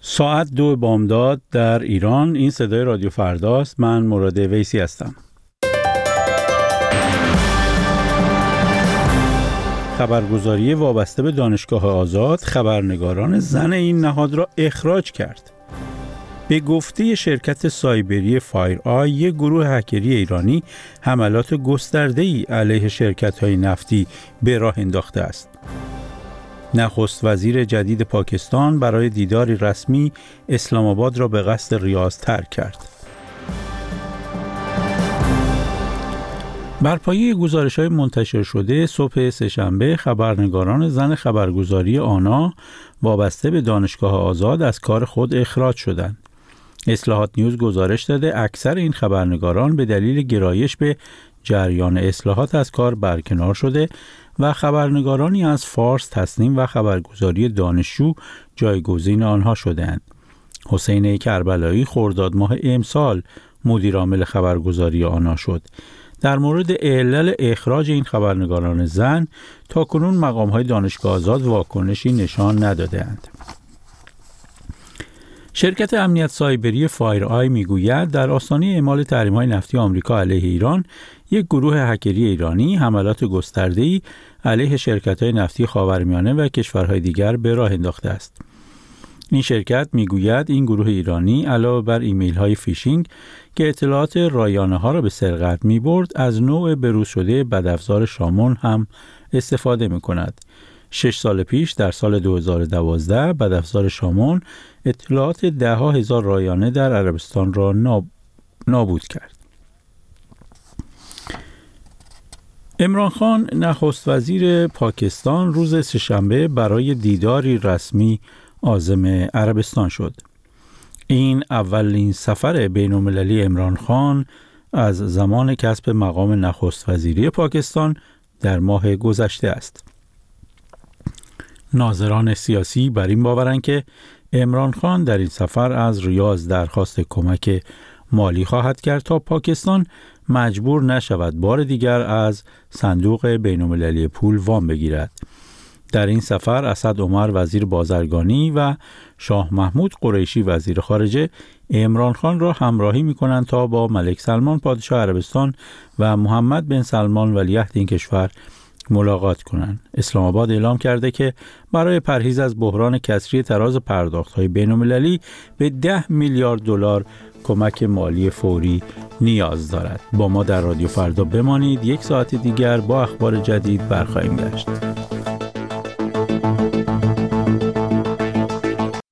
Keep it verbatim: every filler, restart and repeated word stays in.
ساعت دو بامداد در ایران. این صدای رادیو فرداست. من مراد ویسی هستم. خبرگزاری وابسته به دانشگاه آزاد خبرنگاران زن این نهاد را اخراج کرد. به گفته شرکت سایبری فایر آی، یک گروه هکری ایرانی حملات گسترده‌ای علیه شرکت‌های نفتی به راه انداخته است. نخست وزیر جدید پاکستان برای دیداری رسمی اسلام آباد را به قصد ریاض ترک کرد. بر پایه گزارش‌های منتشر شده صبح سه‌شنبه، خبرنگاران زن خبرگزاری آنا وابسته به دانشگاه آزاد از کار خود اخراج شدند. اصلاحات نیوز گزارش داده اکثر این خبرنگاران به دلیل گرایش به جریان اصلاحات از کار برکنار شده و خبرنگارانی از فارس، تسنیم و خبرگزاری دانشجو جایگزین آنها شدند. حسین کربلایی خرداد ماه امسال مدیر عامل خبرگزاری آنا شد. در مورد علل اخراج این خبرنگاران زن تاکنون مقام‌های دانشگاه آزاد واکنشی نشان نداده‌اند. شرکت امنیت سایبری فایر آی میگوید در آستانه اعمال تحریم‌های نفتی آمریکا علیه ایران، یک گروه هکری ایرانی حملات گسترده‌ای علیه شرکت‌های نفتی خاورمیانه و کشورهای دیگر به راه انداخته است. این شرکت میگوید این گروه ایرانی علاوه بر ایمیل‌های فیشینگ که اطلاعات رایانه‌ها را به سرقت می‌برد، از نوع بروز شده بدافزار شامون هم استفاده می‌کند. شش سال پیش در سال دو هزار و دوازده بدافزار شامون اطلاعات ده ها هزار رایانه در عربستان را ناب... نابود کرد. عمران خان نخست وزیر پاکستان روز سه‌شنبه برای دیداری رسمی عازم عربستان شد. این اولین سفر بین‌المللی عمران خان از زمان کسب مقام نخست وزیری پاکستان در ماه گذشته است. ناظران سیاسی بر این باورند که عمران خان در این سفر از ریاض درخواست کمک مالی خواهد کرد تا پاکستان مجبور نشود بار دیگر از صندوق بین‌المللی پول وام بگیرد. در این سفر اسد عمر وزیر بازرگانی و شاه محمود قریشی وزیر خارجه عمران خان را همراهی می‌کنند تا با ملک سلمان پادشاه عربستان و محمد بن سلمان ولیعهد این کشور ملاقات کنند. اسلام آباد اعلام کرده که برای پرهیز از بحران کسری تراز پرداخت‌های بین‌المللی به ده میلیارد دلار کمک مالی فوری نیاز دارد. با ما در رادیو فردا بمانید. یک ساعت دیگر با اخبار جدید برخواهیم گشت.